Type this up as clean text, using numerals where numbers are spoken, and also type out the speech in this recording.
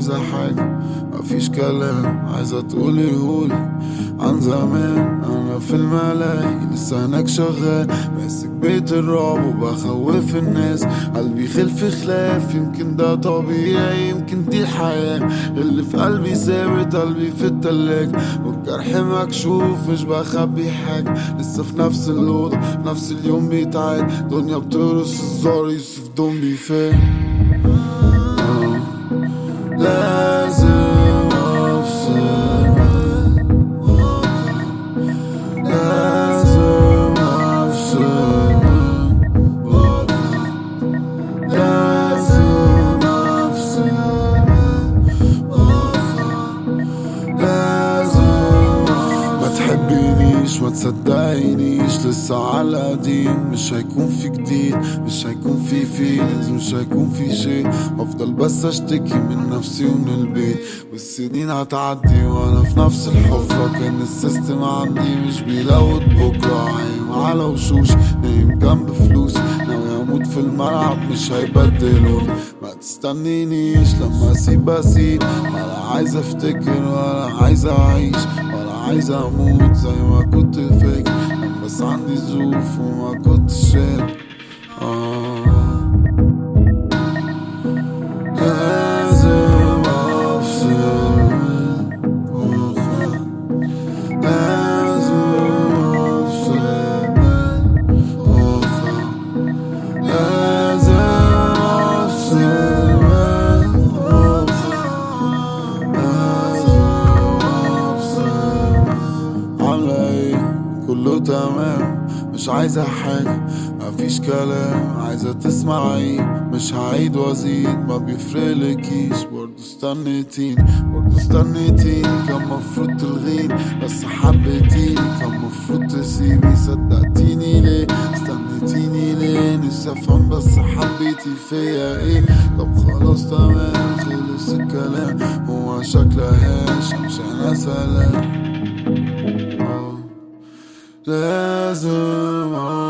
عايزة حاجة مفيش كلام، عايزة تقوليهولي عن زمان. انا في الملاهي لسه هناك شغال، ماسك بيت الرعب وبخوف الناس. قلبي خلف خلاف، يمكن ده طبيعي يمكن دي الحياة. اللي في قلبي ثابت، قلبي في التلاجة والجرح مكشوف، مش بخبي حاجة. لسه في نفس الأوضة في نفس اليوم بيتعاد، دنيا بترقص الزار يوسف دون بيفاق. لازم أفصل، لازم أفصل، لازم أفصل، لازم. ما تحبينيش ما تصدقينيش، لسه على قديم. مش هيكون في جديد، مش هيكون في فيلينجز، مش هيكون في شيء. افضل بس اشتكي من نفسي ومن البيت، والسنين هتعدي وانا في نفس الحفرة. كان السيستم عندي مش بيلوت بكرة، عايم على وشوش نايم جنب فلوس. ناوي اموت في الملعب مش هيبدلوني. ما تستنينيش لما اسيب، ولا عايز افتكر ولا عايز اعيش ولا عايز اموت زي ما كنت فاكر. بس عندي ظروف وما كنتش شايف. لازم أفصل، لازم أفصل، لازم أفصل. عاملة ايه؟ كله تمام، مش عايزة حاجة مفيش كلام. عايزة تسمعي مش هعيد وازيد، ما بيفرقلكيش. برضو استنيتيني كان مفروض تلغيني، بس حبيتيني كان مفروض تسيبي. صدقتيني ليه؟ استنيتيني ليه؟ نفسي افهم بس حبيتي فيا ايه؟ طب خلاص تمام خلص الكلام، هو شكلهاش مش انا سلام. لازم